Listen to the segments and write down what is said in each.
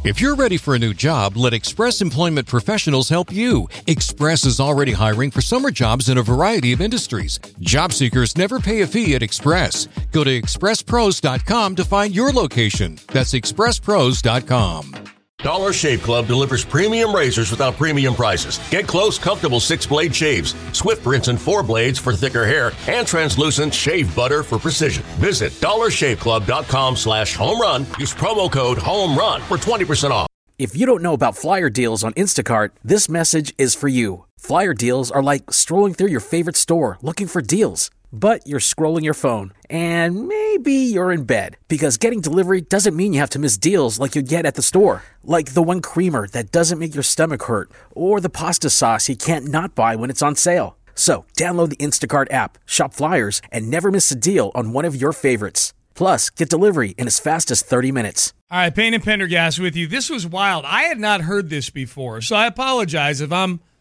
If you're ready for a new job, let Express Employment Professionals help you. Express is already hiring for summer jobs in a variety of industries. Job seekers never pay a fee at Express. Go to expresspros.com to find your location. That's expresspros.com. Dollar Shave Club delivers premium razors without premium prices. Get close, comfortable 6-blade shaves, swift rinse and 4 blades for thicker hair, and translucent shave butter for precision. Visit dollarshaveclub.com/home-run. Use promo code HOME-RUN for 20% off. If you don't know about flyer deals on Instacart, this message is for you. Flyer deals are like strolling through your favorite store looking for deals. But you're scrolling your phone, and maybe you're in bed, because getting delivery doesn't mean you have to miss deals like you get at the store. Like the one creamer that doesn't make your stomach hurt, or the pasta sauce you can't not buy when it's on sale. So download the Instacart app, shop flyers, and never miss a deal on one of your favorites. Plus, get delivery in as fast as 30 minutes. All right, Payne and Pendergast with you. This was wild. I had not heard this before, so I apologize if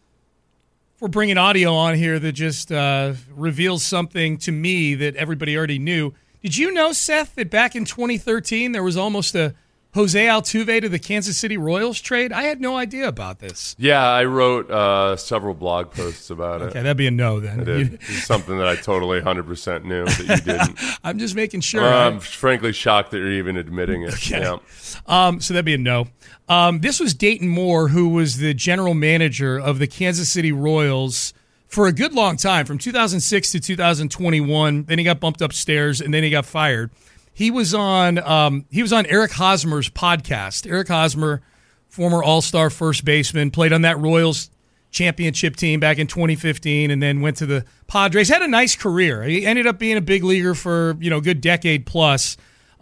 we're bringing audio on here that just reveals something to me that everybody already knew. Did you know, Seth, that back in 2013 there was almost a Jose Altuve to the Kansas City Royals trade? I had no idea about this. Yeah, I wrote several blog posts about it. Okay, that'd be a no then. I did. It's something that I totally 100% knew that you didn't. I'm just making sure. I'm frankly shocked that you're even admitting it. Okay. Yeah. So that'd be a no. This was Dayton Moore, who was the general manager of the Kansas City Royals for a good long time, from 2006 to 2021. Then he got bumped upstairs, and then he got fired. He was on Eric Hosmer's podcast. Eric Hosmer, former All-Star first baseman, played on that Royals championship team back in 2015, and then went to the Padres. Had a nice career. He ended up being a big leaguer for a good decade plus.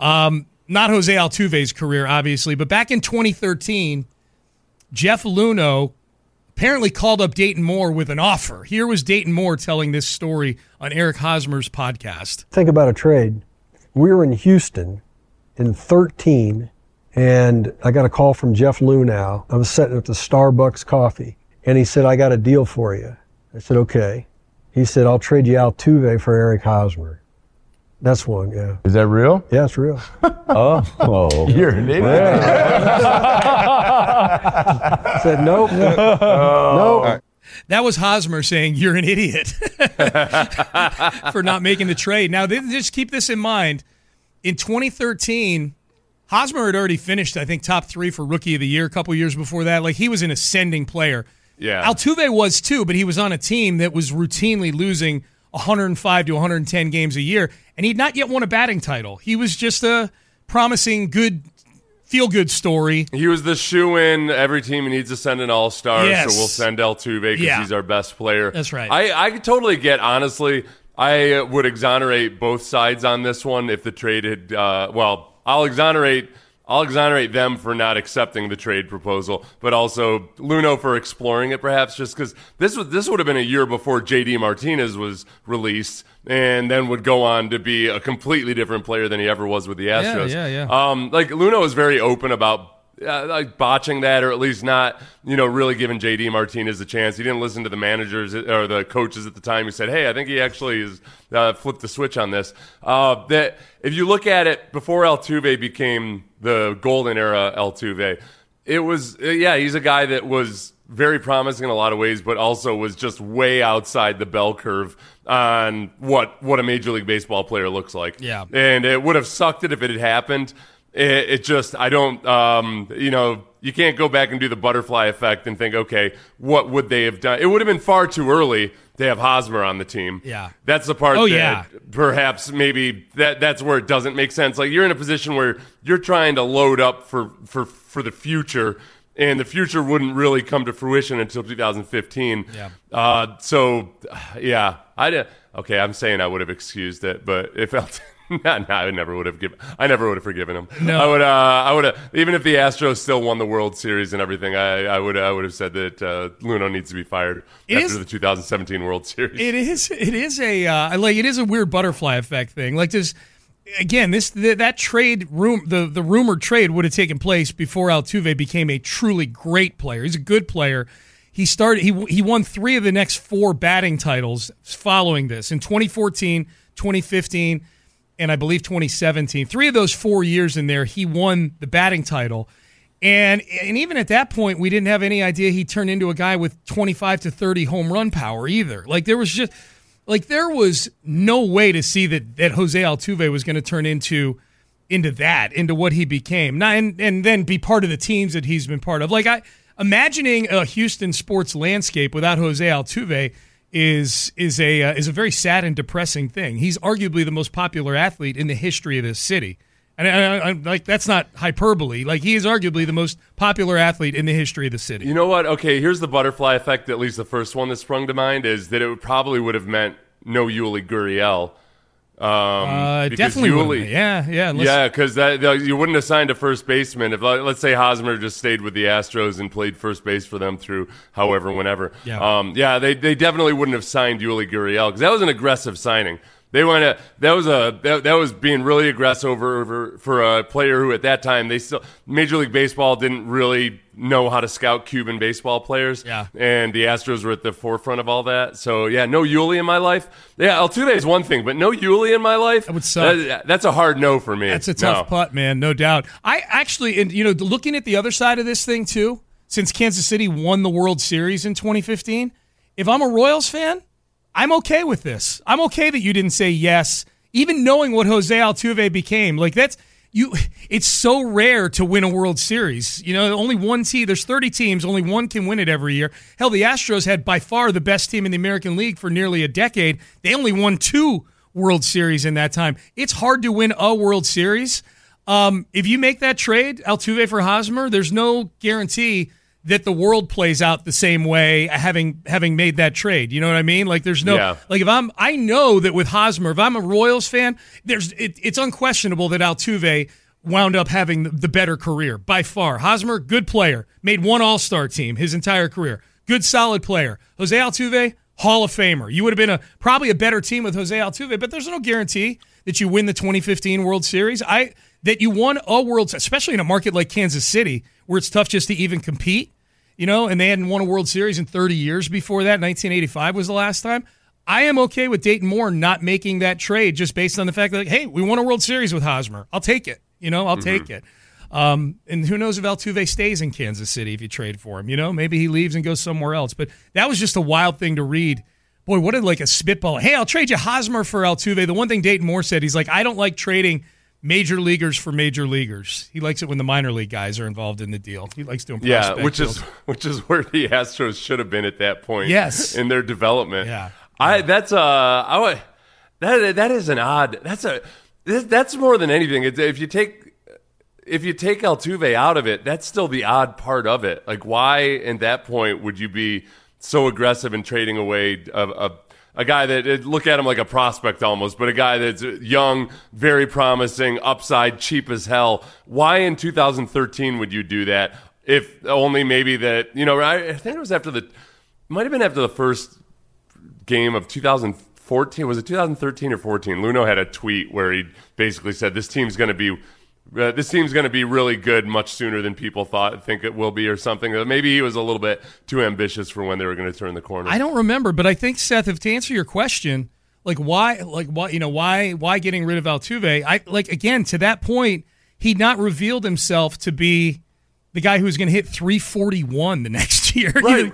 Not Jose Altuve's career, obviously, but back in 2013, Jeff Luhnow apparently called up Dayton Moore with an offer. Here was Dayton Moore telling this story on Eric Hosmer's podcast. Think about a trade. We were in Houston in 13, and I got a call from Jeff Luhnow. I was sitting at the Starbucks coffee, and he said, "I got a deal for you." I said, "Okay." He said, "I'll trade you Altuve for Eric Hosmer." That's one, yeah. Is that real? Yeah, it's real. Oh, you're an idiot. I said, nope. Nope. That was Hosmer saying, "You're an idiot," for not making the trade. Now, just keep this in mind. In 2013, Hosmer had already finished, I think, top 3 for Rookie of the Year a couple years before that. Like, he was an ascending player. Yeah. Altuve was too, but he was on a team that was routinely losing 105 to 110 games a year, and he'd not yet won a batting title. He was just a promising, good, feel-good story. He was the shoe-in. Every team needs to send an all-star, Yes. so we'll send Altuve because he's our best player. That's right. I totally get, honestly, I would exonerate both sides on this one if the trade had, I'll exonerate them for not accepting the trade proposal, but also Luhnow for exploring it, perhaps, just because this would have been a year before J.D. Martinez was released, and then would go on to be a completely different player than he ever was with the Astros. Yeah. Like, Luhnow was very open about like botching that, or at least not, really giving J.D. Martinez a chance. He didn't listen to the managers or the coaches at the time who said, "Hey, I think he actually has flipped the switch on this." That if you look at it before Altuve became the golden era Altuve, it was he's a guy that was very promising in a lot of ways, but also was just way outside the bell curve on what a Major League Baseball player looks like. Yeah, and it would have sucked it if it had happened. It just, I don't, you can't go back and do the butterfly effect and think, okay, what would they have done? It would have been far too early to have Hosmer on the team. Yeah. That's the part perhaps maybe that's where it doesn't make sense. Like, you're in a position where you're trying to load up for the future, and the future wouldn't really come to fruition until 2015. Yeah. I'm saying I would have excused it, but if I never would have forgiven him. No. I would have, even if the Astros still won the World Series and everything, I would have said that Luhnow needs to be fired after the 2017 World Series. It is a weird butterfly effect thing. Like, this again, that trade the rumored trade would have taken place before Altuve became a truly great player. He's a good player. He won 3 of the next 4 batting titles following this in 2014, 2015. And I believe 2017. 3 of those 4 years in there, he won the batting title. And even at that point, we didn't have any idea he turned into a guy with 25 to 30 home run power either. Like there was no way to see that Jose Altuve was going to turn into what he became. And then be part of the teams that he's been part of. Like imagining a Houston sports landscape without Jose Altuve is a very sad and depressing thing. He's arguably the most popular athlete in the history of this city. And I like that's not hyperbole. Like he is arguably the most popular athlete in the history of the city. You know what? Okay, here's the butterfly effect. At least the first one that sprung to mind is that it probably would have meant no Yuli Gurriel. Definitely Yuli, yeah, because you wouldn't have signed a first baseman if, let's say, Hosmer just stayed with the Astros and played first base for them through whenever. Yeah, they definitely wouldn't have signed Yuli Gurriel because that was an aggressive signing. They went that was being really aggressive for a player who at that time Major League Baseball didn't really know how to scout Cuban baseball players. Yeah. And the Astros were at the forefront of all that. So yeah, no Yuli in my life. Yeah, Altuve is one thing, but no Yuli in my life. That would suck. That's a hard no for me. That's a tough putt, man, no doubt. I actually, and looking at the other side of this thing too, since Kansas City won the World Series in 2015, if I'm a Royals fan, I'm okay with this. I'm okay that you didn't say yes, even knowing what Jose Altuve became. Like it's so rare to win a World Series. Only one team. There's 30 teams. Only one can win it every year. Hell, the Astros had by far the best team in the American League for nearly a decade. They only won 2 World Series in that time. It's hard to win a World Series. If you make that trade, Altuve for Hosmer, there's no guarantee that the world plays out the same way having made that trade. You know what I mean? Like there's no like I know that with Hosmer, if I'm a Royals fan, it's unquestionable that Altuve wound up having the better career by far. Hosmer, good player, made one All-Star team his entire career. Good solid player. Jose Altuve, Hall of Famer. You would have been probably a better team with Jose Altuve, but there's no guarantee that you win the 2015 World Series. That you won a World, especially in a market like Kansas City, where it's tough just to even compete, and they hadn't won a World Series in 30 years before that. 1985 was the last time. I am okay with Dayton Moore not making that trade just based on the fact that, hey, we won a World Series with Hosmer. I'll take it. I'll take it. And who knows if Altuve stays in Kansas City if you trade for him. Maybe he leaves and goes somewhere else. But that was just a wild thing to read. Boy, what a spitball. Hey, I'll trade you Hosmer for Altuve. The one thing Dayton Moore said, he's like, I don't like trading major leaguers for major leaguers. He likes it when the minor league guys are involved in the deal. He likes doing prospect deals. which is where the Astros should have been at that point. Yes. In their development. Yeah. That is an odd. That's more than anything. If you take Altuve out of it, that's still the odd part of it. Like why at that point would you be so aggressive in trading away a guy that look at him like a prospect almost, but a guy that's young, very promising, upside, cheap as hell. Why in 2013 would you do that? If only maybe that, I think it was might have been after the first game of 2014. Was it 2013 or 14? Luno had a tweet where he basically said, this team's going to be really good much sooner than people think it will be, or something. Maybe he was a little bit too ambitious for when they were going to turn the corner. I don't remember, but I think, Seth, if to answer your question, why getting rid of Altuve? Again, to that point, he'd not revealed himself to be the guy who's going to hit 341 the next year. Right.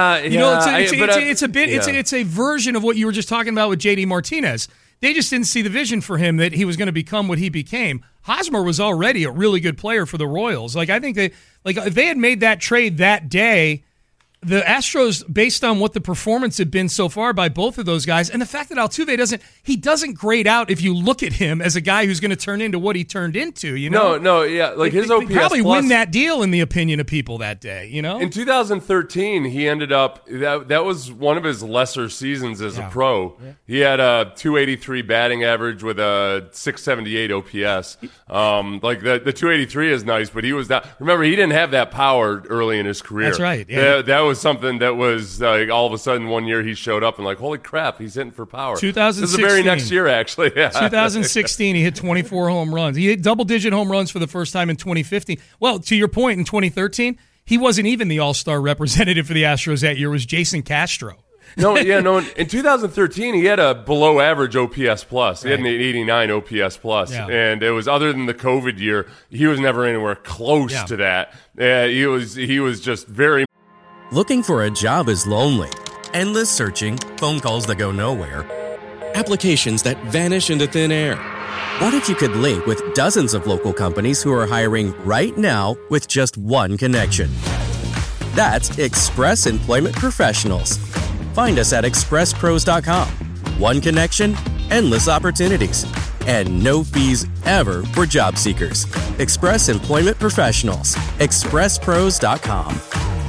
It's a version of what you were just talking about with JD Martinez. They just didn't see the vision for him that he was going to become what he became. Hosmer was already a really good player for the Royals. I think if they had made that trade that day, the Astros, based on what the performance had been so far by both of those guys, and the fact that Altuve doesn't grade out if you look at him as a guy who's going to turn into what he turned into. No, yeah, his OPS probably plus, win that deal in the opinion of people that day. In 2013, he ended up that was one of his lesser seasons as a pro. Yeah. He had a 283 batting average with a 678 OPS. The 283 is nice, but he was not. Remember, he didn't have that power early in his career. That's right. Yeah. That was something that was all of a sudden one year he showed up and holy crap, he's hitting for power. 2016. This is the very next year, actually. Yeah. 2016, he hit 24 home runs. He hit double-digit home runs for the first time in 2015. Well, to your point, in 2013, he wasn't even the all-star representative for the Astros that year. It was Jason Castro. No. In 2013, he had a below-average OPS plus. He had an 89 OPS plus, and it was, other than the COVID year, he was never anywhere close to that. He was just very. Looking for a job is lonely. Endless searching, phone calls that go nowhere, applications that vanish into thin air. What if you could link with dozens of local companies who are hiring right now with just one connection? That's Express Employment Professionals. Find us at expresspros.com. One connection, endless opportunities, and no fees ever for job seekers. Express Employment Professionals. expresspros.com.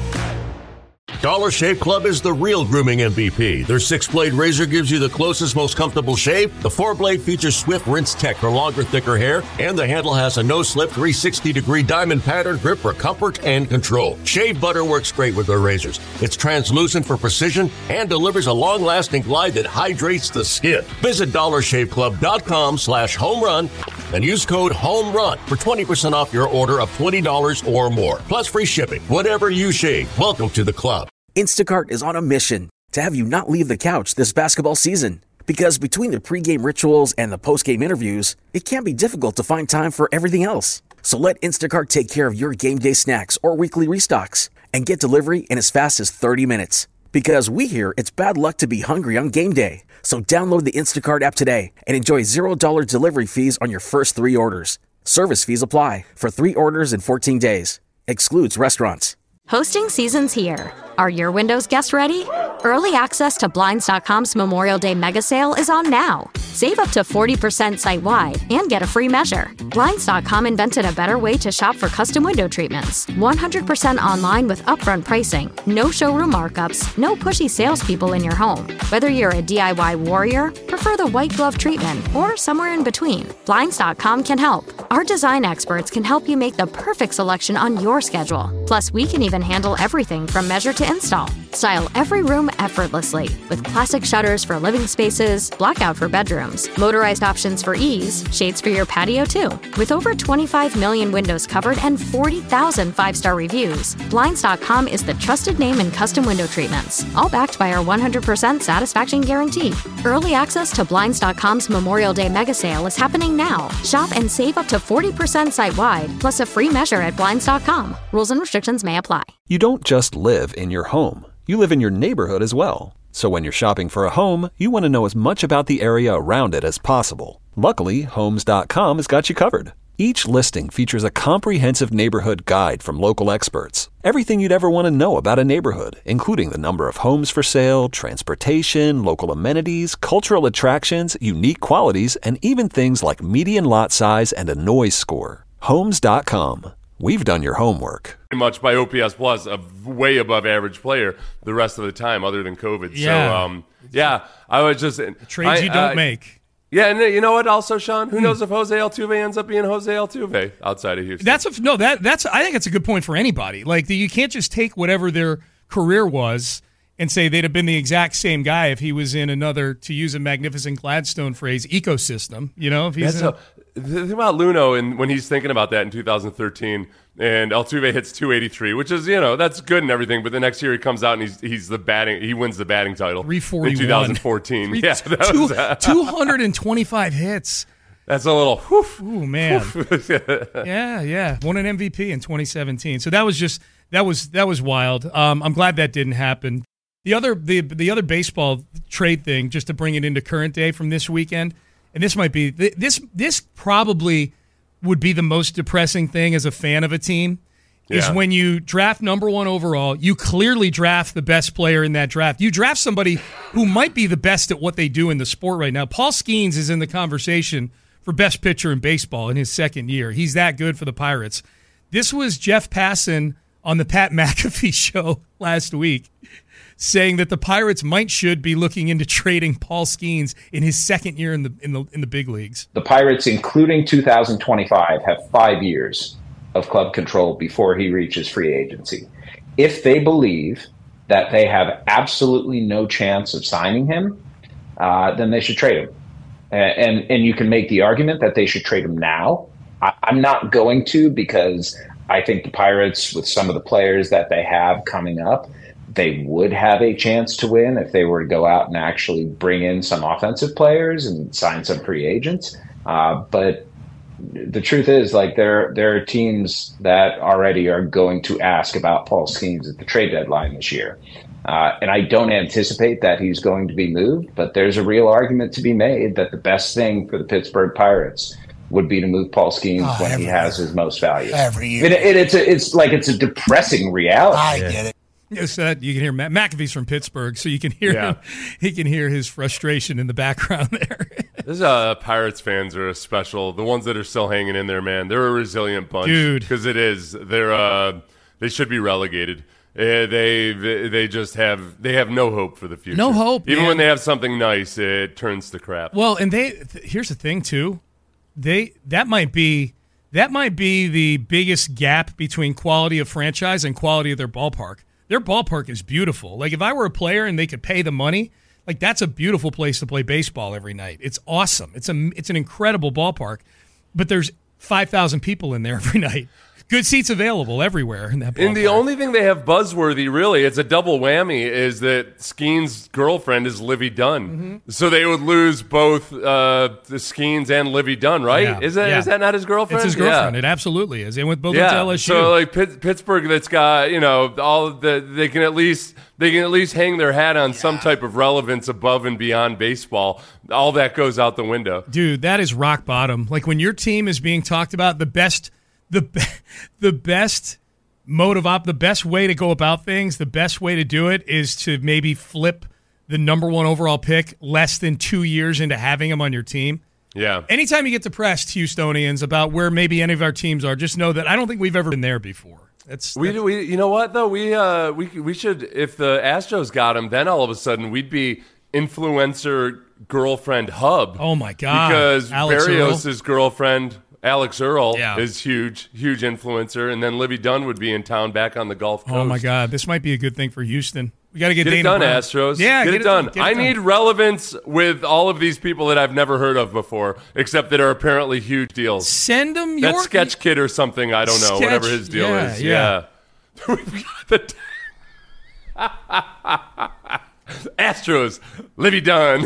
Dollar Shave Club is the real grooming MVP. Their 6-blade razor gives you the closest, most comfortable shave. The 4-blade features Swift Rinse Tech for longer, thicker hair, and the handle has a no-slip 360-degree diamond pattern grip for comfort and control. Shave butter works great with their razors. It's translucent for precision and delivers a long-lasting glide that hydrates the skin. Visit dollarshaveclub.com/homerun and use code HOMERUN for 20% off your order of $20 or more. Plus free shipping. Whatever you shave, welcome to the club. Instacart is on a mission to have you not leave the couch this basketball season. Because between the pregame rituals and the postgame interviews, it can be difficult to find time for everything else. So let Instacart take care of your game day snacks or weekly restocks and get delivery in as fast as 30 minutes. Because we hear it's bad luck to be hungry on game day. So download the Instacart app today and enjoy $0 delivery fees on your first 3 orders. Service fees apply for 3 orders in 14 days. Excludes restaurants. Hosting season's here. Are your windows guests ready? Early access to Blinds.com's Memorial Day mega sale is on now. Save up to 40% site-wide and get a free measure. Blinds.com invented a better way to shop for custom window treatments. 100% online with upfront pricing, no showroom markups, no pushy salespeople in your home. Whether you're a DIY warrior, prefer the white glove treatment, or somewhere in between, Blinds.com can help. Our design experts can help you make the perfect selection on your schedule. Plus, we can even handle everything from measure to install. Style every room effortlessly with classic shutters for living spaces, blackout for bedrooms, motorized options for ease, shades for your patio too. With over 25 million windows covered and 40,000 5-star reviews, Blinds.com is the trusted name in custom window treatments, all backed by our 100% satisfaction guarantee. Early access to Blinds.com's Memorial Day mega sale is happening now. Shop and save up to 40% site-wide, plus a free measure at Blinds.com. Rules and restrictions may apply. You don't just live in your home. You live in your neighborhood as well. So when you're shopping for a home, you want to know as much about the area around it as possible. Luckily, Homes.com has got you covered. Each listing features a comprehensive neighborhood guide from local experts. Everything you'd ever want to know about a neighborhood, including the number of homes for sale, transportation, local amenities, cultural attractions, unique qualities, and even things like median lot size and a noise score. Homes.com. We've done your homework. Pretty much by OPS plus, a way above average player the rest of the time, other than COVID. Yeah. So, I was just trades you don't make. Yeah, and you know what? Also, Sean, who knows if Jose Altuve ends up being Jose Altuve outside of Houston? That's I think it's a good point for anybody. Like you can't just take whatever their career was and say they'd have been the exact same guy if he was in another, to use a Magnificent Gladstone phrase, ecosystem. You know, if he's the thing about Luno, and when he's thinking about that in 2013, and Altuve hits 283, which is, that's good and everything, but the next year he comes out and he wins the batting title 341 in 2014. Yeah, 225 hits. That's a little whoof. Ooh, man. Yeah. Won an MVP in 2017. So that was wild. I'm glad that didn't happen. The other baseball trade thing, just to bring it into current day from this weekend, and this might be this probably would be the most depressing thing as a fan of a team, is when you draft number 1 overall, you clearly draft the best player in that draft. You draft somebody who might be the best at what they do in the sport right now. Paul Skeens is in the conversation for best pitcher in baseball in his second year. He's that good for the Pirates. This was Jeff Passan on the Pat McAfee show last week, saying that the Pirates should be looking into trading Paul Skeens in his second year in the big leagues. The Pirates, including 2025, have 5 years of club control before he reaches free agency. If they believe that they have absolutely no chance of signing him, then they should trade him. And you can make the argument that they should trade him now. I'm not going to, because I think the Pirates, with some of the players that they have coming up, they would have a chance to win if they were to go out and actually bring in some offensive players and sign some free agents. But the truth is, like, there are teams that already are going to ask about Paul Skeens at the trade deadline this year. And I don't anticipate that he's going to be moved, but there's a real argument to be made that the best thing for the Pittsburgh Pirates would be to move Paul Skeens when he has his most value. Every year. It's a depressing reality. I get it. Yes, you can hear McAfee's from Pittsburgh, so you can hear him. He can hear his frustration in the background there. This Pirates fans are special. The ones that are still hanging in there, man, they're a resilient bunch, dude. Because they should be relegated. They have no hope for the future. No hope. Even when they have something nice, it turns to crap. Well, and here's the thing too. That might be the biggest gap between quality of franchise and quality of their ballpark. Their ballpark is beautiful. Like, if I were a player and they could pay the money, like, that's a beautiful place to play baseball every night. It's awesome. It's an incredible ballpark, but there's 5,000 people in there every night. Good seats available everywhere in that ballpark. And the only thing they have buzzworthy, really, it's a double whammy, is that Skeens' girlfriend is Livy Dunn. Mm-hmm. So they would lose both the Skeens and Livy Dunn, right? Yeah. Is that not his girlfriend? It's his girlfriend. Yeah. It absolutely is. They went both to LSU. So like Pittsburgh, that's got they can at least hang their hat on some type of relevance above and beyond baseball. All that goes out the window, dude. That is rock bottom. Like, when your team is being talked about, the best way to go about things, the best way to do it is to maybe flip the number one overall pick less than 2 years into having him on your team. Yeah. Anytime you get depressed, Houstonians, about where maybe any of our teams are, just know that I don't think we've ever been there before. We you know what though, we should, if the Astros got him, then all of a sudden we'd be influencer girlfriend hub. Oh my God. Because Alex Berrios' girlfriend Alex Earl Yeah. is huge influencer, and then Livy Dunn would be in town back on the Gulf Coast. Oh my God, this might be a good thing for Houston. We got to get it Dana done, Brown. Astros. Yeah, get it done. Get it I done. need relevance with all of these people that I've never heard of before, except that are apparently huge deals. Send them that Sketch Kid or something. I don't know. Whatever his deal is. Yeah. Astros, Livy Dunn,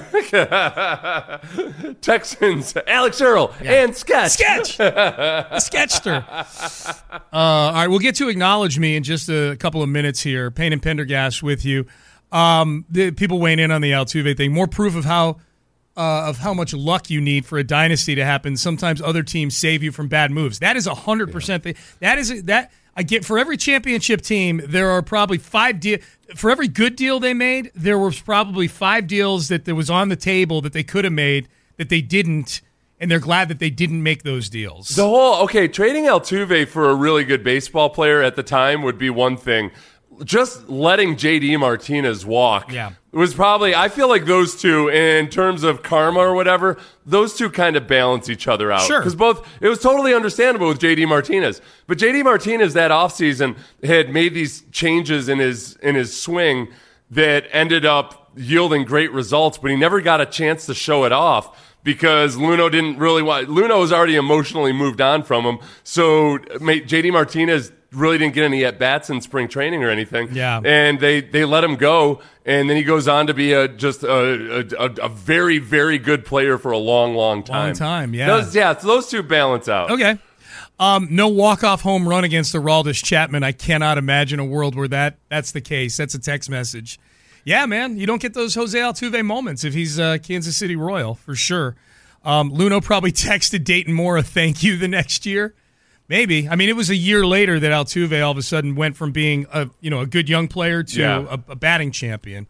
Texans, Alex Earl, and Sketch. Sketchter. All right, we'll get to Acknowledge Me in just a couple of minutes here. Payne and Pendergast with you. The people weighing in on the Altuve thing. More proof of how much luck you need for a dynasty to happen. Sometimes other teams save you from bad moves. That is 100% thing. I get, for every championship team, there are probably 5 deals. For every good deal they made, there was probably 5 deals that was on the table that they could have made that they didn't, and they're glad that they didn't make those deals. Trading Altuve for a really good baseball player at the time would be one thing. Just letting JD Martinez walk was probably, I feel like those two, in terms of karma or whatever, those two kind of balance each other out. Sure. Because it was totally understandable with JD Martinez. But JD Martinez that offseason had made these changes in his swing that ended up yielding great results, but he never got a chance to show it off because Luno didn't really want. Luno was already emotionally moved on from him. So JD Martinez really didn't get any at-bats in spring training or anything. Yeah. And they let him go, and then he goes on to be a very, very good player for a long, long time. Long time, yeah. So those two balance out. Okay. No walk-off home run against Aroldis Chapman. I cannot imagine a world where that's the case. That's a text message. Yeah, man, you don't get those Jose Altuve moments if he's a Kansas City Royal, for sure. Luno probably texted Dayton Moore a thank you the next year. Maybe. I mean, it was a year later that Altuve all of a sudden went from being a good young player to a batting champion.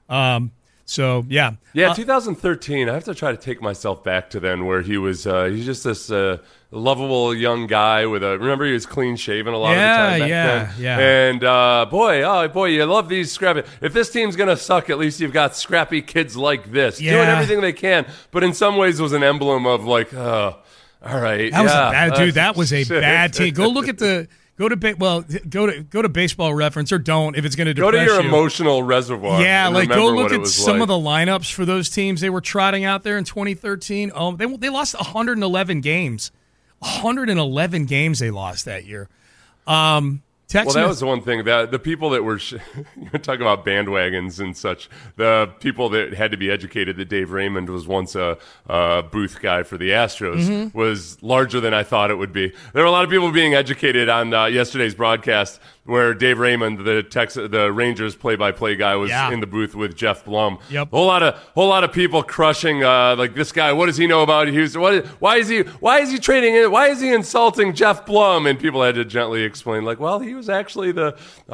So, yeah. Yeah, 2013. I have to try to take myself back to then where he was he's just this lovable young guy remember he was clean shaven a lot of the time back then. Yeah. And boy, you love these scrappy. If this team's going to suck, at least you've got scrappy kids like this doing everything they can. But in some ways it was an emblem of like, all right. That was a bad dude. That was a bad team. Go look at go to Baseball Reference, or don't if it's going to depress you. Go to your emotional reservoir. Yeah, go look at some of the lineups for those teams they were trotting out there in 2013. Oh, they lost 111 games. 111 games they lost that year. Text that was the one thing that the people that were you're talking about bandwagons and such. The people that had to be educated that Dave Raymond was once a booth guy for the Astros was larger than I thought it would be. There were a lot of people being educated on yesterday's broadcast where Dave Raymond, the Rangers play-by-play guy, was in the booth with Jeff Blum. Yep. Whole lot of people crushing like this guy. What does he know about Houston? Why is he trading in? Why is he insulting Jeff Blum? And people had to gently explain, like, well, he was actually he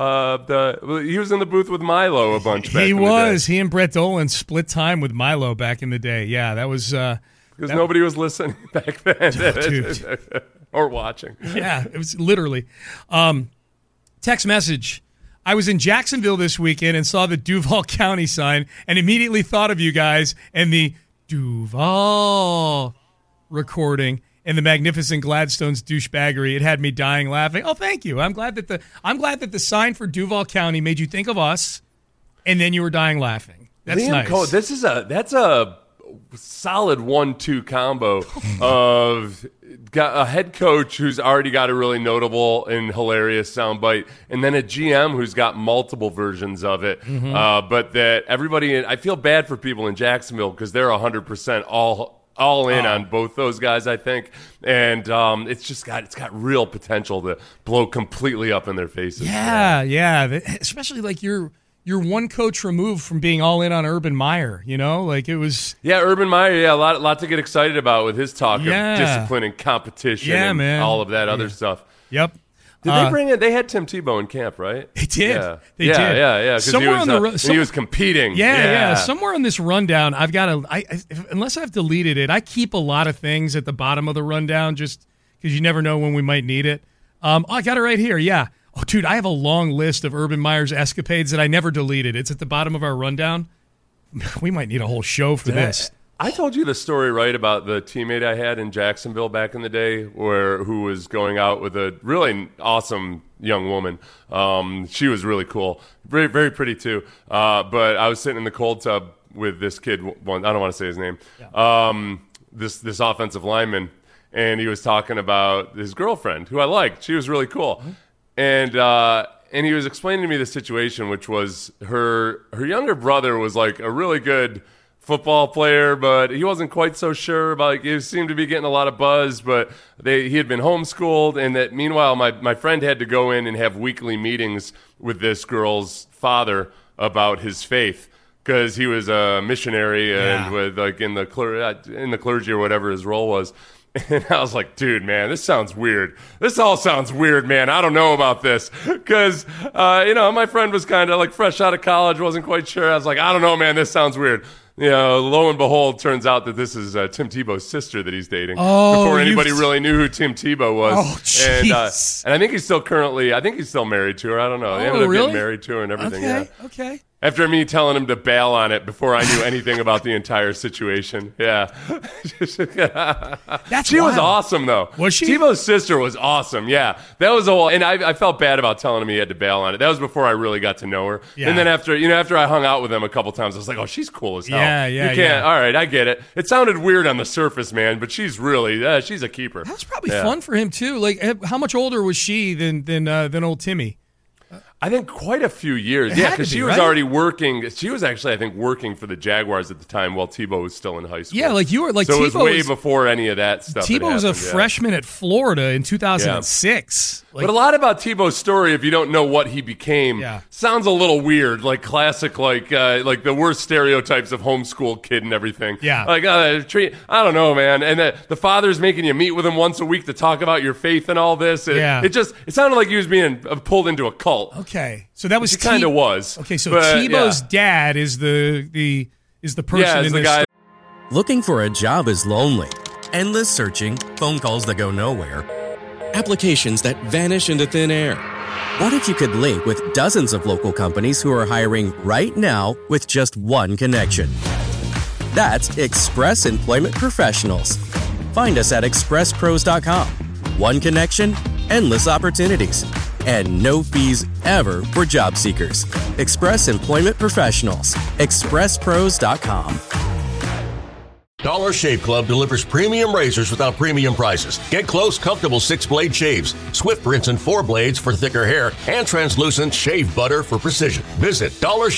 was in the booth with Milo a bunch. Back He in the was. day. He and Brett Dolan split time with Milo back in the day. Yeah, that was because nobody was listening back then, dude. or watching. Yeah, it was literally. Text message. I was in Jacksonville this weekend and saw the Duval County sign and immediately thought of you guys and the Duval recording and the magnificent Gladstone's douchebaggery. It had me dying laughing. Oh, thank you. I'm glad that the sign for Duval County made you think of us, and then you were dying laughing. That's Liam nice. Cohen, that's a solid 1-2 combo of a head coach who's already got a really notable and hilarious soundbite, and then a GM who's got multiple versions of it. But that everybody, I feel bad for people in Jacksonville because they're 100% all in on both those guys, I think, and it's got real potential to blow completely up in their faces. Yeah, especially like you're one coach removed from being all in on Urban Meyer, like it was. Yeah, Urban Meyer, a lot to get excited about with his talk of discipline and competition and all of that other stuff. Yep. Did they bring it? They had Tim Tebow in camp, right? They did. Yeah. They did. Yeah. Because he was competing. Yeah. Somewhere on this rundown, I've got unless I've deleted it, I keep a lot of things at the bottom of the rundown just because you never know when we might need it. I got it right here. Yeah. Oh, dude, I have a long list of Urban Meyer's escapades that I never deleted. It's at the bottom of our rundown. We might need a whole show for this. I told you the story, right, about the teammate I had in Jacksonville back in the day who was going out with a really awesome young woman. She was really cool. Very, very pretty, too. But I was sitting in the cold tub with this kid. I don't want to say his name. Yeah. This offensive lineman, and he was talking about his girlfriend, who I liked. She was really cool. Mm-hmm. And he was explaining to me the situation, which was her younger brother was like a really good football player, but he wasn't quite so sure about. Like, he seemed to be getting a lot of buzz, but he had been homeschooled, and that meanwhile my friend had to go in and have weekly meetings with this girl's father about his faith because he was a missionary and with like in the clergy or whatever his role was. And I was like, dude, man, this sounds weird. This all sounds weird, man. I don't know about this. Because, my friend was kind of like fresh out of college, wasn't quite sure. I was like, I don't know, man, this sounds weird. Lo and behold, turns out that this is Tim Tebow's sister that he's dating. Before anybody really knew who Tim Tebow was. Oh, jeez. And I think he's still married to her. I don't know. They ended up getting married to her and everything. Okay. After me telling him to bail on it before I knew anything about the entire situation. Yeah. She was awesome, though. Was she? Tebow's sister was awesome, yeah. That was and I felt bad about telling him he had to bail on it. That was before I really got to know her. Yeah. And then after I hung out with him a couple times, I was like, oh, she's cool as hell. Yeah. You can't, all right, I get it. It sounded weird on the surface, man, but she's really, she's a keeper. That was probably fun for him, too. Like, how much older was she than old Timmy? I think quite a few years. Yeah, because she was already working. She was actually, I think, working for the Jaguars at the time while Tebow was still in high school. Yeah, like you were like. So Tebow it was way before any of that stuff. Tebow was a freshman at Florida in 2006. Like, but a lot about Tebow's story, if you don't know what he became, sounds a little weird. Like classic, like the worst stereotypes of homeschool kid and everything. Yeah, like I don't know, man. And the father's making you meet with him once a week to talk about your faith and all this. It sounded like he was being pulled into a cult. Okay, so that was he kind of was. Okay, so Tebow's dad is the person in the this guy. Looking for a job is lonely. Endless searching, phone calls that go nowhere, applications that vanish into thin air. What if you could link with dozens of local companies who are hiring right now with just one connection? That's Express Employment Professionals. Find us at expresspros.com. One connection, endless opportunities, and no fees ever for job seekers. Express Employment Professionals. expresspros.com. Dollar Shave Club delivers premium razors without premium prices. Get close, comfortable 6-blade shaves, Swift rinse and 4 blades for thicker hair, and translucent shave butter for precision. Visit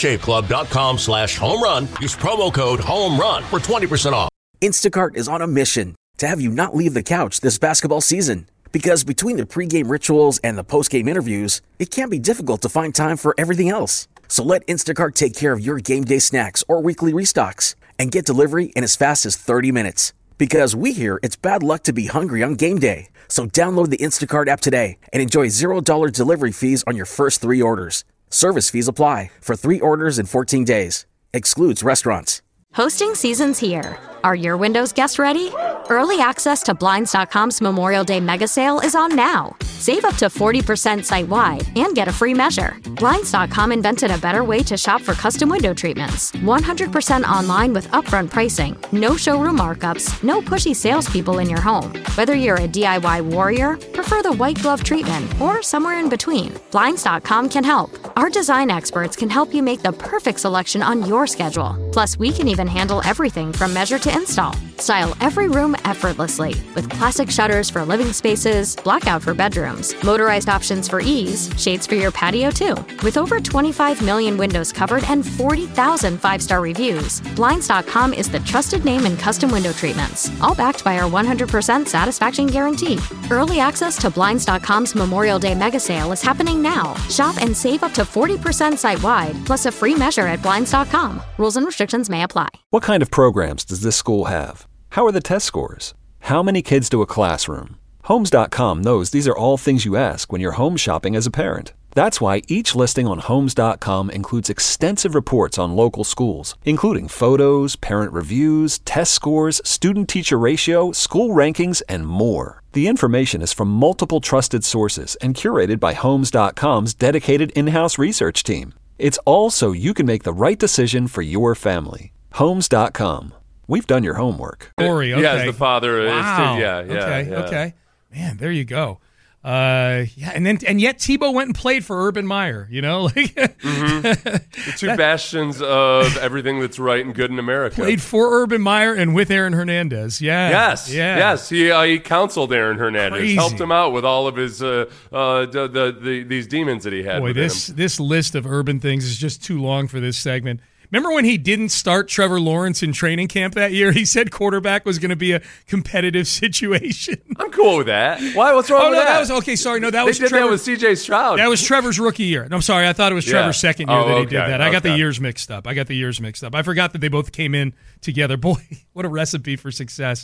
dollarshaveclub.com/home run. Use promo code HOMERUN for 20% off. Instacart is on a mission to have you not leave the couch this basketball season. Because between the pregame rituals and the postgame interviews, it can be difficult to find time for everything else. So let Instacart take care of your game day snacks or weekly restocks and get delivery in as fast as 30 minutes. Because we hear it's bad luck to be hungry on game day. So download the Instacart app today and enjoy $0 delivery fees on your first 3 orders. Service fees apply for 3 orders in 14 days. Excludes restaurants. Hosting season's here. Are your windows guest ready? Early access to Blinds.com's Memorial Day mega sale is on now. Save up to 40% site-wide and get a free measure. Blinds.com invented a better way to shop for custom window treatments. 100% online with upfront pricing, no showroom markups, no pushy salespeople in your home. Whether you're a DIY warrior, prefer the white glove treatment, or somewhere in between, Blinds.com can help. Our design experts can help you make the perfect selection on your schedule. Plus, we can even handle everything from measure to install. Style every room effortlessly with classic shutters for living spaces, blackout for bedrooms, motorized options for ease, shades for your patio too. With over 25 million windows covered and 40,000 5-star reviews, Blinds.com is the trusted name in custom window treatments, all backed by our 100% satisfaction guarantee. Early access to Blinds.com's Memorial Day mega sale is happening now. Shop and save up to 40% site-wide, plus a free measure at Blinds.com. Rules and restrictions may apply. What kind of programs does this school have? How are the test scores? How many kids do a classroom? Homes.com knows these are all things you ask when you're home shopping as a parent. That's why each listing on Homes.com includes extensive reports on local schools, including photos, parent reviews, test scores, student-teacher ratio, school rankings, and more. The information is from multiple trusted sources and curated by Homes.com's dedicated in-house research team. It's all so you can make the right decision for your family. Homes.com. We've done your homework. Story, okay. Yeah, as the father. Wow. Yeah. Okay. Man, there you go. And yet Tebow went and played for Urban Meyer, you know? The two bastions of everything that's right and good in America. Played for Urban Meyer and with Aaron Hernandez. Yeah. Yes. He counseled Aaron Hernandez. Crazy. Helped him out with all of his these demons that he had. Boy, this list of Urban things is just too long for this segment. Remember when he didn't start Trevor Lawrence in training camp that year? He said quarterback was going to be a competitive situation. I'm cool with that. Why? What's wrong with that? That was okay. Sorry, no, that was Trevor. That with C.J. Stroud. That was Trevor's rookie year. No, I'm sorry. I thought it was Trevor's second year that he did that. I got the years mixed up. I forgot that they both came in together. Boy, what a recipe for success.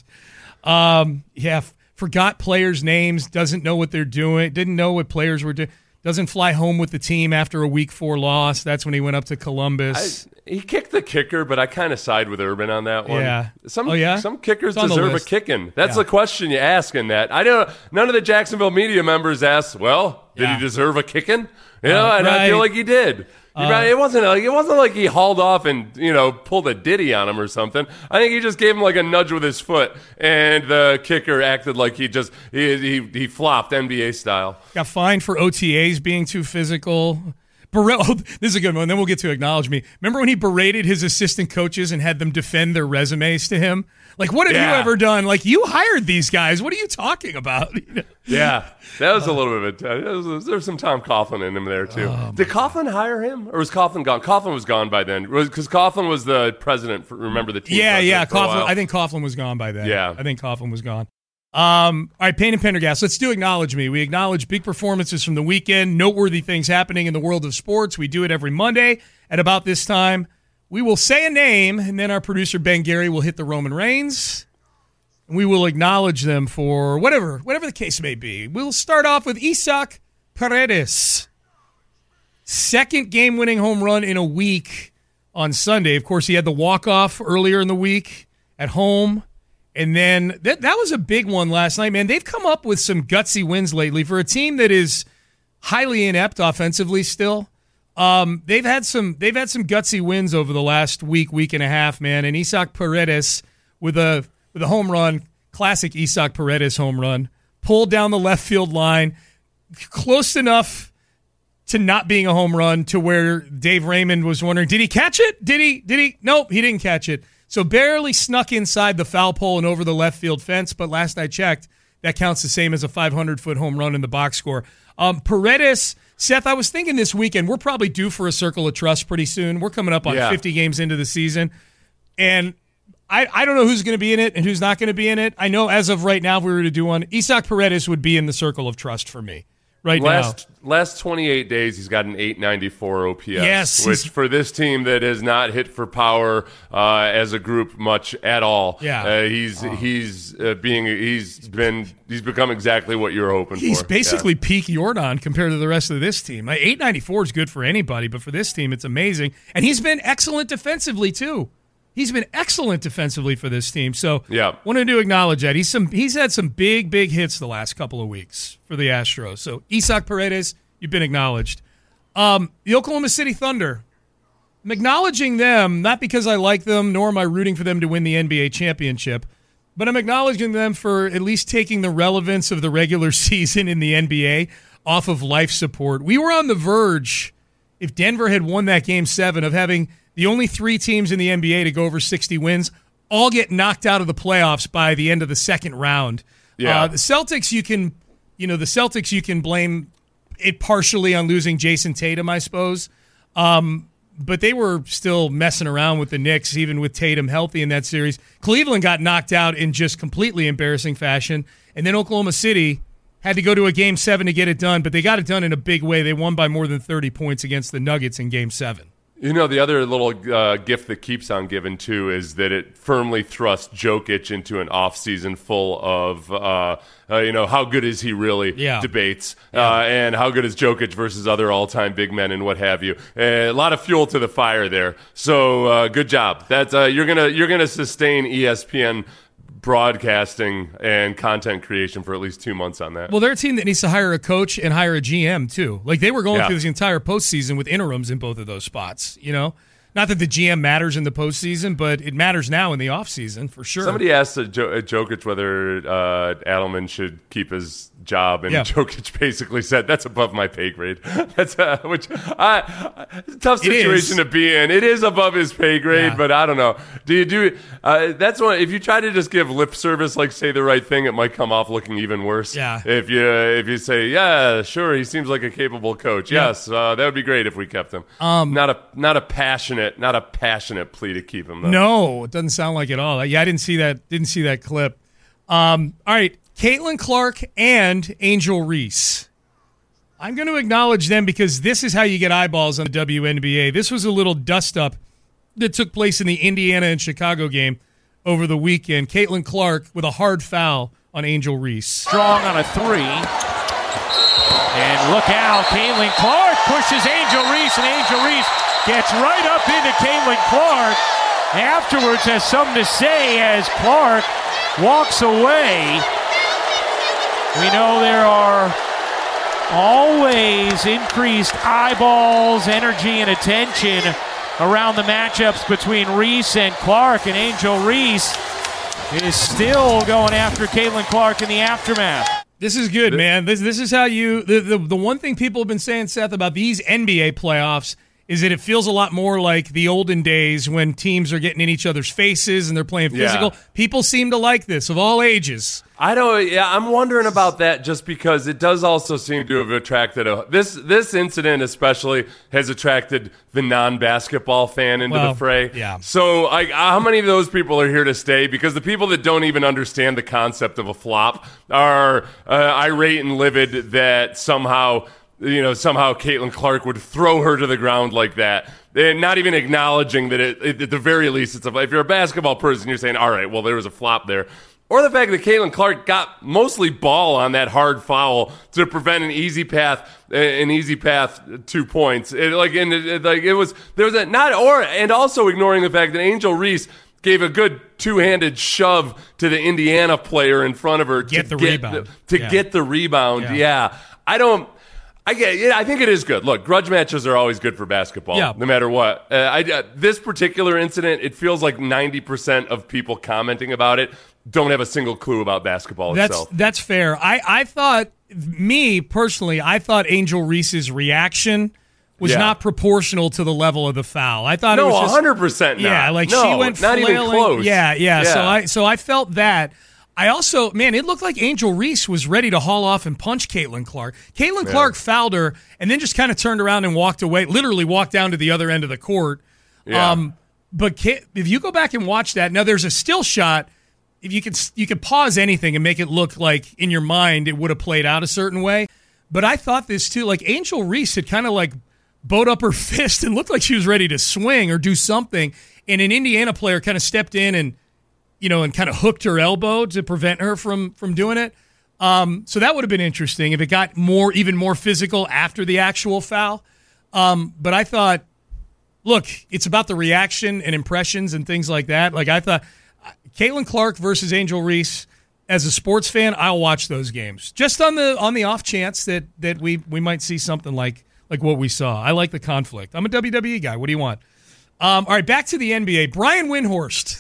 Forgot players' names. Doesn't know what they're doing. Didn't know what players were doing. Doesn't fly home with the team after a Week 4 loss. That's when he went up to Columbus. He kicked the kicker, but I kind of side with Urban on that one. Yeah. Some kickers deserve a kicking. That's the question you ask in that. I know none of the Jacksonville media members asked, well, did he deserve a kicking? I feel like he did. It wasn't like he hauled off and pulled a ditty on him or something. I think he just gave him like a nudge with his foot, and the kicker acted like he flopped NBA style. Got fined for OTAs being too physical. This is a good one. Then we'll get to Acknowledge Me. Remember when he berated his assistant coaches and had them defend their resumes to him? Like, what have you ever done? Like, you hired these guys. What are you talking about? Yeah, that was a little bit of a... There's some Tom Coughlin in him there, too. Did Coughlin hire him? Or was Coughlin gone? Coughlin was gone by then. Because Coughlin was the president, remember the team? Yeah. Coughlin. I think Coughlin was gone by then. Yeah. I think Coughlin was gone. All right, Payne and Pendergast, let's do Acknowledge Me. We acknowledge big performances from the weekend, noteworthy things happening in the world of sports. We do it every Monday at about this time. We will say a name, and then our producer, Ben Gary, will hit the Roman Reigns. And we will acknowledge them for whatever the case may be. We'll start off with Isaac Paredes. Second game-winning home run in a week on Sunday. Of course, he had the walk-off earlier in the week at home. And then that was a big one last night, man. They've come up with some gutsy wins lately for a team that is highly inept offensively still. They've had some gutsy wins over the last week and a half, man. And Isaac Paredes with a home run, classic Isaac Paredes home run, pulled down the left field line, close enough to not being a home run to where Dave Raymond was wondering, did he catch it? Did he? Nope, he didn't catch it. So barely snuck inside the foul pole and over the left field fence, but last I checked, that counts the same as a 500-foot home run in the box score. Paredes, Seth, I was thinking this weekend, we're probably due for a Circle of Trust pretty soon. We're coming up on 50 games into the season. And I don't know who's going to be in it and who's not going to be in it. I know as of right now, if we were to do one, Isaac Paredes would be in the Circle of Trust for me now. Last 28 days, he's got an 894 OPS. Yes, which for this team that has not hit for power as a group much at all. Yeah, he's become exactly what you're hoping for. He's basically peak Yordan compared to the rest of this team. 894 is good for anybody, but for this team, it's amazing. And he's been excellent defensively too. He's been excellent defensively for this team. So wanted to acknowledge that. He's had some big hits the last couple of weeks for the Astros. So Isaac Paredes, you've been acknowledged. The Oklahoma City Thunder. I'm acknowledging them, not because I like them, nor am I rooting for them to win the NBA championship, but I'm acknowledging them for at least taking the relevance of the regular season in the NBA off of life support. We were on the verge, if Denver had won that Game 7, of having the only 3 teams in the NBA to go over 60 wins all get knocked out of the playoffs by the end of the second round. Yeah. The Celtics, you can blame it partially on losing Jason Tatum, I suppose. But they were still messing around with the Knicks, even with Tatum healthy in that series. Cleveland got knocked out in just completely embarrassing fashion. And then Oklahoma City had to go to a Game 7 to get it done, but they got it done in a big way. They won by more than 30 points against the Nuggets in Game 7. You know, the other little gift that keeps on giving, too, is that it firmly thrusts Jokic into an offseason full of, how good is he really debates, and how good is Jokic versus other all-time big men and what have you. A lot of fuel to the fire there. So good job. That's you're gonna sustain ESPN broadcasting and content creation for at least 2 months on that. Well, they're a team that needs to hire a coach and hire a GM, too. Like, they were going through this entire postseason with interims in both of those spots, Not that the GM matters in the postseason, but it matters now in the offseason, for sure. Somebody asked Jokic whether Adelman should keep his job, and Jokic basically said, that's above my pay grade. That's a tough situation to be in. It is above his pay grade, but I don't know. That's one. If you try to just give lip service, like say the right thing, it might come off looking even worse. Yeah. If you say, yeah, sure, he seems like a capable coach. Yes, that would be great if we kept him. Not a passionate plea to keep him, though. No, it doesn't sound like it at all. Yeah, I didn't see that clip. All right, Caitlin Clark and Angel Reese. I'm going to acknowledge them because this is how you get eyeballs on the WNBA. This was a little dust-up that took place in the Indiana and Chicago game over the weekend. Caitlin Clark with a hard foul on Angel Reese. Strong on a 3. And look out, Caitlin Clark pushes Angel Reese, and Angel Reese gets right up into Caitlin Clark. Afterwards has something to say as Clark walks away. We know there are always increased eyeballs, energy, and attention around the matchups between Reese and Clark, and Angel Reese is still going after Caitlin Clark in the aftermath. This is good, man. This is how you the one thing people have been saying, Seth, about these NBA playoffs is that it feels a lot more like the olden days when teams are getting in each other's faces and they're playing physical. Yeah. People seem to like this, of all ages. I'm wondering about that just because it does also seem to have attracted this incident especially has attracted the non-basketball fan into the fray. Yeah. So how many of those people are here to stay? Because the people that don't even understand the concept of a flop are irate and livid that somehow Caitlin Clark would throw her to the ground like that. And not even acknowledging that at the very least, if you're a basketball person, you're saying, all right, well, there was a flop there. Or the fact that Caitlin Clark got mostly ball on that hard foul to prevent an easy path 2 points. And also ignoring the fact that Angel Reese gave a good two-handed shove to the Indiana player in front of her to get the rebound. Yeah. I think it is good. Look, grudge matches are always good for basketball, no matter what. This particular incident, it feels like 90% of people commenting about it don't have a single clue about basketball itself. That's fair. I thought Angel Reese's reaction was not proportional to the level of the foul. I thought it was just 100% not. Yeah, like no, she went not flailing. even close. Yeah. So I felt that. I also, man, it looked like Angel Reese was ready to haul off and punch Caitlin Clark. Caitlin Clark fouled her and then just kind of turned around and walked away, literally walked down to the other end of the court. Yeah. But if you go back and watch that, now there's a still shot. If you could pause anything and make it look like in your mind it would have played out a certain way. But I thought this too, like Angel Reese had kind of like bowed up her fist and looked like she was ready to swing or do something. And an Indiana player kind of stepped in and kind of hooked her elbow to prevent her from doing it. So that would have been interesting if it got even more physical after the actual foul. But I thought, look, it's about the reaction and impressions and things like that. Like I thought, Caitlin Clark versus Angel Reese. As a sports fan, I'll watch those games just on the off chance that we might see something like what we saw. I like the conflict. I'm a WWE guy. What do you want? All right, back to the NBA. Brian Windhorst.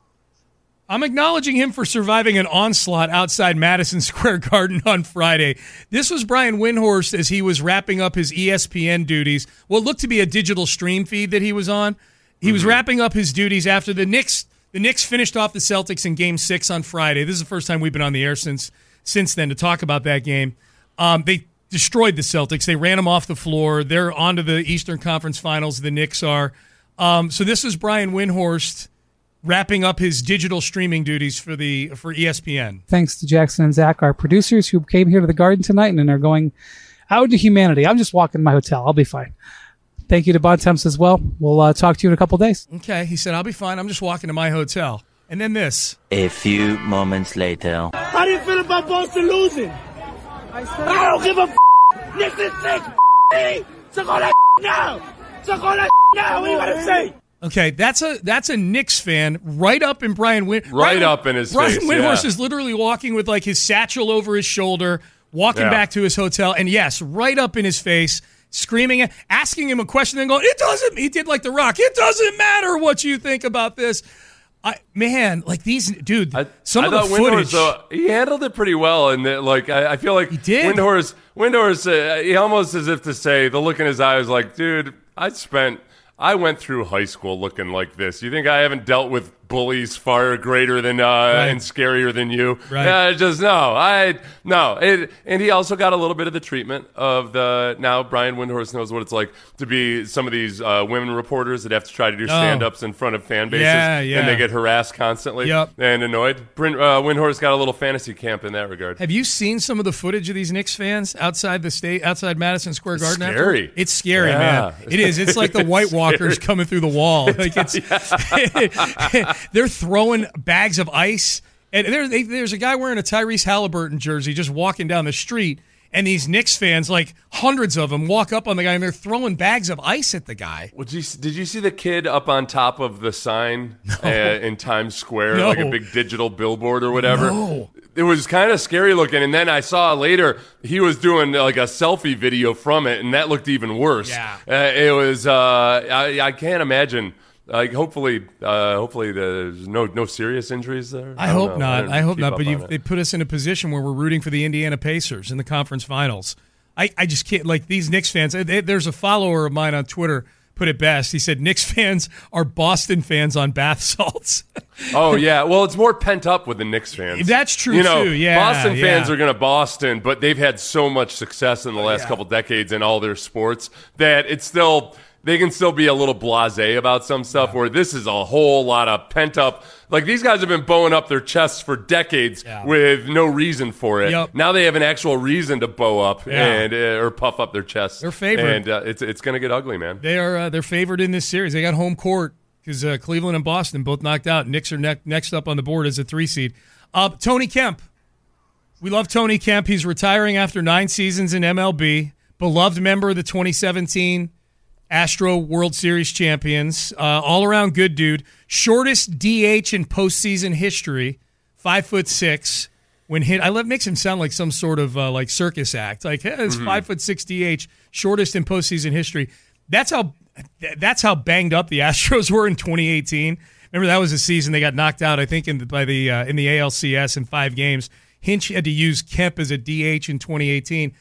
I'm acknowledging him for surviving an onslaught outside Madison Square Garden on Friday. This was Brian Windhorst as he was wrapping up his ESPN duties, what looked to be a digital stream feed that he was on. He was wrapping up his duties after the Knicks finished off the Celtics in Game 6 on Friday. This is the first time we've been on the air since then to talk about that game. They destroyed the Celtics. They ran them off the floor. They're on to the Eastern Conference Finals. The Knicks are. So this is Brian Windhorst wrapping up his digital streaming duties for ESPN. Thanks to Jackson and Zach, our producers, who came here to the Garden tonight and are going out into humanity. I'm just walking to my hotel. I'll be fine. Thank you to Bontemps as well. We'll talk to you in a couple days. Okay, he said, I'll be fine. I'm just walking to my hotel. And then this. A few moments later. How do you feel about Boston losing? I don't give a f***. Knicks is sick. Suck all that now. Suck all that now. What do you got to say? Okay, that's a Knicks fan right up in Brian Windhorst. Right up in his face. Brian Windhorst is literally walking with like his satchel over his shoulder, walking back to his hotel, and yes, right up in his face, screaming, asking him a question, then going, he did like The Rock, it doesn't matter what you think about this. Some of the footage. He handled it pretty well, and I feel like he did. Windhorst, he almost as if to say, the look in his eye was like, dude, I went through high school looking like this. You think I haven't dealt with bullies far greater than and scarier than you? Right. And he also got a little bit of the treatment of now Brian Windhorst knows what it's like to be some of these women reporters that have to try to do stand-ups in front of fan bases, and they get harassed constantly and annoyed. Windhorst got a little fantasy camp in that regard. Have you seen some of the footage of these Knicks fans outside Madison Square Garden? Scary. It's scary, man. It is. It's like the White Walkers coming through the wall. Like it's. They're throwing bags of ice. And there's a guy wearing a Tyrese Halliburton jersey just walking down the street, and these Knicks fans, like hundreds of them, walk up on the guy, and they're throwing bags of ice at the guy. Did you see the kid up on top of the sign in Times Square, like a big digital billboard or whatever? No. It was kind of scary looking, and then I saw later he was doing like a selfie video from it, and that looked even worse. Yeah. It was. I can't imagine. Hopefully there's no serious injuries there. I hope not. But they put us in a position where we're rooting for the Indiana Pacers in the conference finals. I just can't, like, these Knicks fans. There's a follower of mine on Twitter put it best. He said Knicks fans are Boston fans on bath salts. Oh yeah, well it's more pent up with the Knicks fans. That's true too. Yeah, Boston fans are going to Boston, but they've had so much success in the last couple decades in all their sports that it's still. They can still be a little blasé about some stuff where this is a whole lot of pent up. Like, these guys have been bowing up their chests for decades with no reason for it. Yep. Now they have an actual reason to bow up or puff up their chests. They're favored. And it's going to get ugly, man. They're favored in this series. They got home court because Cleveland and Boston both knocked out. Knicks are next up on the board as a 3 seed. Tony Kemp. We love Tony Kemp. He's retiring after 9 seasons in MLB. Beloved member of the 2017 Astro World Series champions, all-around good dude. Shortest DH in postseason history, 5'6". When hit, makes him sound like some sort of like circus act. Like, hey, it's 5'6" DH, shortest in postseason history. That's how banged up the Astros were in 2018. Remember, that was a season they got knocked out, I think, in the ALCS in 5 games. Hinch had to use Kemp as a DH in 2018.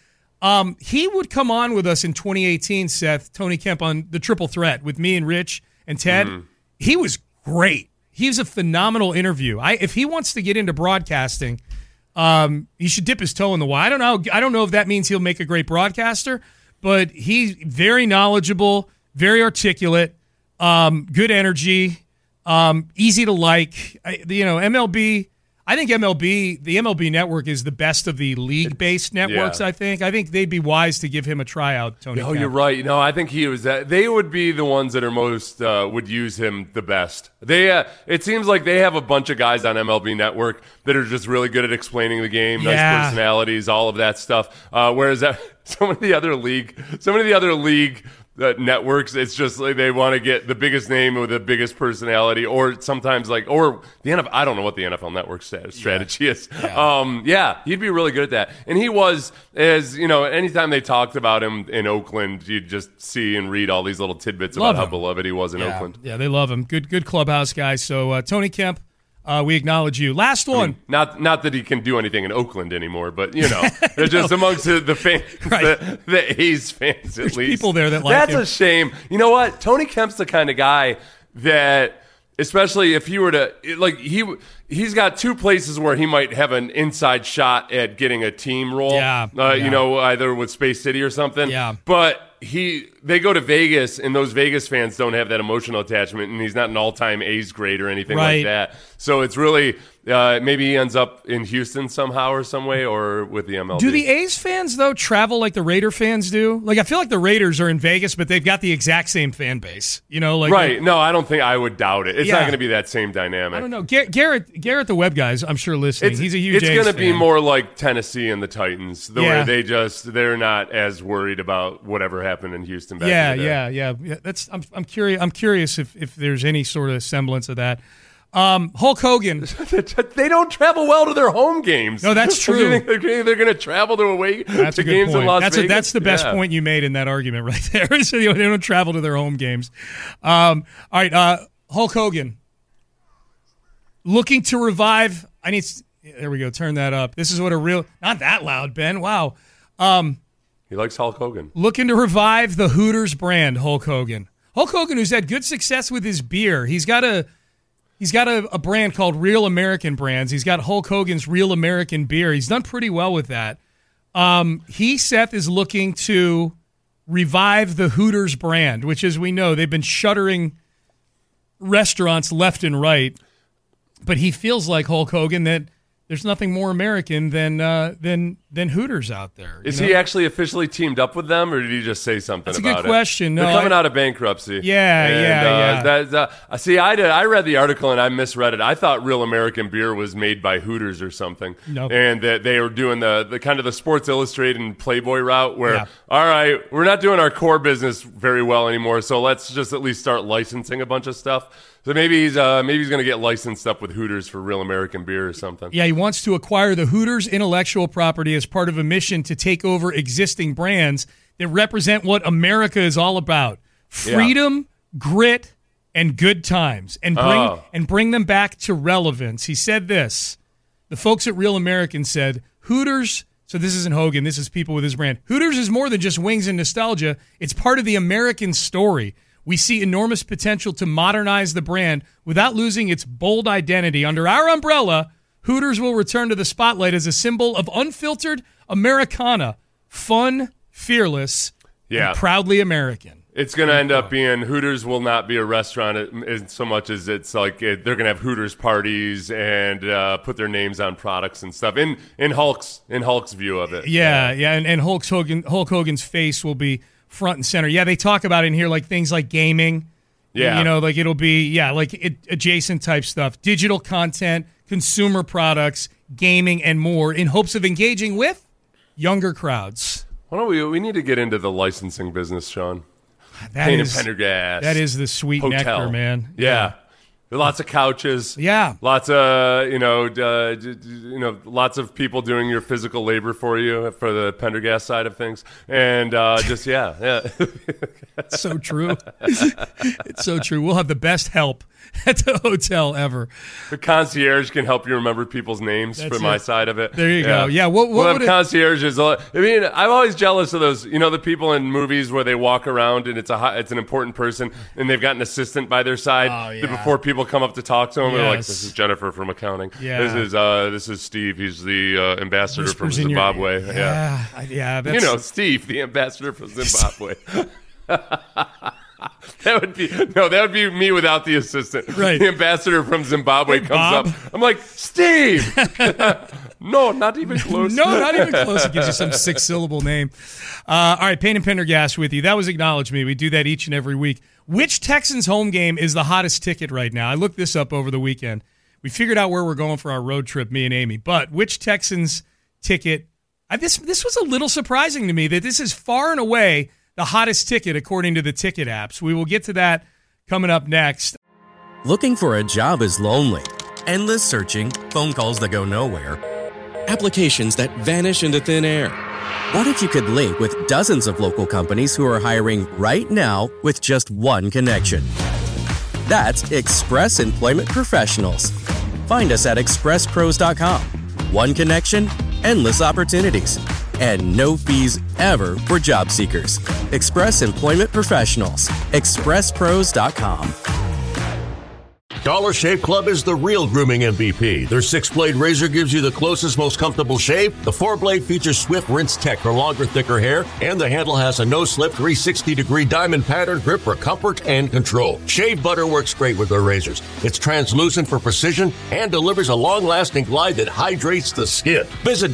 He would come on with us in 2018, Seth, Tony Kemp, on the Triple Threat with me and Rich and Ted. He was great. He was a phenomenal interview. If he wants to get into broadcasting, he should dip his toe in the water. I don't know if that means he'll make a great broadcaster, but he's very knowledgeable, very articulate, good energy, easy to like. MLB. I think the MLB network is the best of the league-based networks, Yeah. I think they'd be wise to give him a tryout, Tony Oh, Kemp. you're right. No, I think he was. They would be the ones that are most would use him the best. It seems like they have a bunch of guys on MLB Network that are just really good at explaining the game, nice personalities, all of that stuff. Whereas some of the other league networks, it's just like they want to get the biggest name with the biggest personality, or sometimes or the NFL. I don't know what the NFL Network strategy is. He'd be really good at that. And he was, as you know, anytime they talked about him in Oakland, you'd just see and read all these little tidbits about how beloved he was in Oakland. Yeah, they love him. Good clubhouse guy. So Tony Kemp, we acknowledge you. Last one. I mean, not that he can do anything in Oakland anymore, but they're just amongst the fans, the A's fans. There's at least people there that like That's him. a shame. You know what? Tony Kemp's the kind of guy that, especially if he were to he's got two places where he might have an inside shot at getting a team role. Either with Space City or something. Yeah, but they go to Vegas, and those Vegas fans don't have that emotional attachment, and he's not an all-time A's grade or anything like that. So it's really maybe he ends up in Houston somehow or some way, or with the MLB. Do the A's fans, though, travel like the Raider fans do? Like, I feel like the Raiders are in Vegas, but they've got the exact same fan base. Right. No, I don't think I would doubt it. It's not going to be that same dynamic. I don't know. Garrett the Web Guys, I'm sure listening. He's a huge A's fan. It's going to be more like Tennessee and the Titans, where they're not as worried about whatever happened in Houston back in the day. Yeah. That's I'm curious if there's any sort of semblance of that. Hulk Hogan. They don't travel well to their home games. No, that's true. They're going to travel to games in Las Vegas. That's the best point you made in that argument right there. So they don't travel to their home games. All right, Hulk Hogan. Looking to revive. There we go. Turn that up. This is what not that loud, Ben. Wow. He likes Hulk Hogan. Looking to revive the Hooters brand, Hulk Hogan. Hulk Hogan, who's had good success with his beer. He's got a brand called Real American Brands. He's got Hulk Hogan's Real American Beer. He's done pretty well with that. Seth, is looking to revive the Hooters brand, which, as we know, they've been shuttering restaurants left and right. But he feels like Hulk Hogan that there's nothing more American than Hooters out there. Is he actually officially teamed up with them, or did he just say something about it? That's a good question. They're coming out of bankruptcy. Yeah. See, I read the article and I misread it. I thought Real American Beer was made by Hooters or something. Nope. And that they were doing the kind of the Sports Illustrated and Playboy route where, all right, we're not doing our core business very well anymore, so let's just at least start licensing a bunch of stuff. So maybe he's going to get licensed up with Hooters for Real American Beer or something. Yeah, he wants to acquire the Hooters intellectual property as part of a mission to take over existing brands that represent what America is all about: freedom, grit, and good times, and bring them back to relevance. He said this. The folks at Real American said, Hooters. So this isn't Hogan. This is people with his brand. Hooters is more than just wings and nostalgia. It's part of the American story. We see enormous potential to modernize the brand without losing its bold identity. Under our umbrella, Hooters will return to the spotlight as a symbol of unfiltered Americana, fun, fearless, and proudly American. It's going to end up being Hooters will not be a restaurant so much as it's like they're going to have Hooters parties and put their names on products and stuff in Hulk's view of it. And Hulk Hogan's face will be front and center. Yeah, they talk about it in here like things like gaming. Yeah. Like it'll be, adjacent type stuff. Digital content, consumer products, gaming, and more in hopes of engaging with younger crowds. Why don't we need to get into the licensing business, Sean? That is the sweet hotel. nectar, man. Yeah. Lots of couches. Yeah. Lots of, lots of people doing your physical labor for you for the Pendergast side of things. And yeah. It's so true. It's so true. We'll have the best help at the hotel ever. The concierge can help you remember people's names for my side of it. There you go. Yeah. What have concierges. I mean, I'm always jealous of those, the people in movies where they walk around and it's an important person and they've got an assistant by their side before people come up to talk to them. They're like, this is Jennifer from accounting. Yeah. This is Steve. He's the ambassador from Zimbabwe. Yeah. Steve, the ambassador from Zimbabwe. That would be me without the assistant. Right. The ambassador from Zimbabwe comes up. I'm like, Steve. No, not even close. No, not even close. It gives you some 6-syllable name. All right, Payne and Pendergast with you. That was Acknowledge Me. We do that each and every week. Which Texans home game is the hottest ticket right now? I looked this up over the weekend. We figured out where we're going for our road trip, me and Amy. But which Texans ticket? This was a little surprising to me that this is far and away the hottest ticket according to the ticket apps. We will get to that coming up next. Looking for a job is lonely. Endless searching, phone calls that go nowhere, applications that vanish into thin air. What if you could link with dozens of local companies who are hiring right now with just one connection? That's Express Employment Professionals. Find us at expresspros.com. One connection, endless opportunities, and no fees ever for job seekers. Express Employment Professionals. expresspros.com. Dollar Shave Club is the real grooming MVP. Their 6-blade razor gives you the closest, most comfortable shave. The 4-blade features swift rinse tech for longer, thicker hair. And the handle has a no-slip 360-degree diamond pattern grip for comfort and control. Shave butter works great with their razors. It's translucent for precision and delivers a long-lasting glide that hydrates the skin. Visit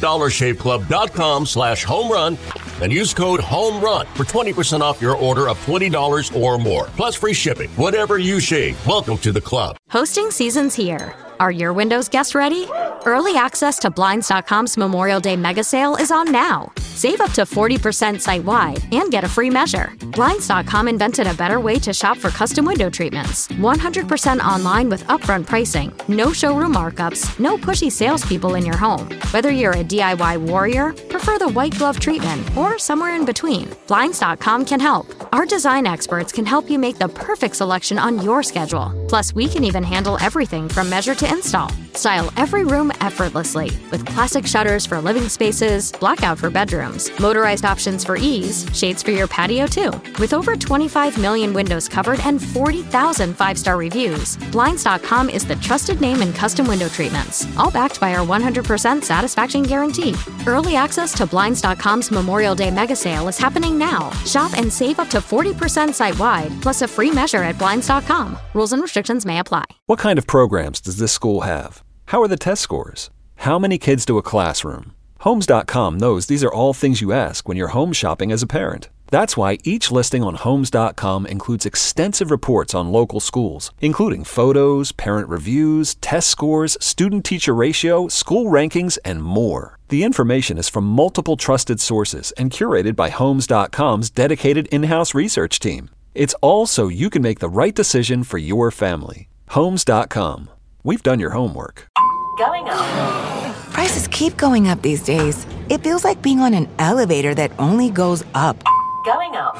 dollarshaveclub.com/homerun and use code HOMERUN for 20% off your order of $20 or more. Plus free shipping. Whatever you shave, welcome to the club. Hosting season's here. Are your windows guests ready? Early access to Blinds.com's Memorial Day mega sale is on now. Save up to 40% site-wide and get a free measure. Blinds.com invented a better way to shop for custom window treatments. 100% online with upfront pricing, no showroom markups, no pushy salespeople in your home. Whether you're a DIY warrior, prefer the white glove treatment, or somewhere in between, Blinds.com can help. Our design experts can help you make the perfect selection on your schedule. Plus, we can even handle everything from measure to install. Style every room effortlessly with classic shutters for living spaces, blackout for bedrooms, motorized options for ease, shades for your patio too. With over 25 million windows covered and 40,000 5-star reviews, Blinds.com is the trusted name in custom window treatments, all backed by our 100% satisfaction guarantee. Early access to Blinds.com's Memorial Day mega sale is happening now. Shop and save up to 40% site-wide, plus a free measure at Blinds.com. Rules and restrictions may apply. What kind of programs does this school have? How are the test scores? How many kids do a classroom? Homes.com knows these are all things you ask when you're home shopping as a parent. That's why each listing on Homes.com includes extensive reports on local schools, including photos, parent reviews, test scores, student-teacher ratio, school rankings, and more. The information is from multiple trusted sources and curated by Homes.com's dedicated in-house research team. It's all so you can make the right decision for your family. Homes.com. We've done your homework. Going up. Prices keep going up these days. It feels like being on an elevator that only goes up. Going up.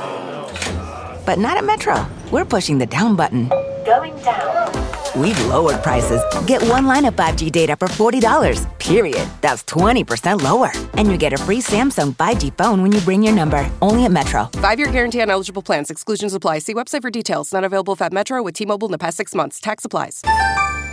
But not at Metro. We're pushing the down button. Going down. We've lowered prices. Get one line of 5G data for $40, period. That's 20% lower. And you get a free Samsung 5G phone when you bring your number. Only at Metro. 5-year guarantee on eligible plans. Exclusions apply. See website for details. Not available at Metro with T-Mobile in the past 6 months. Tax applies.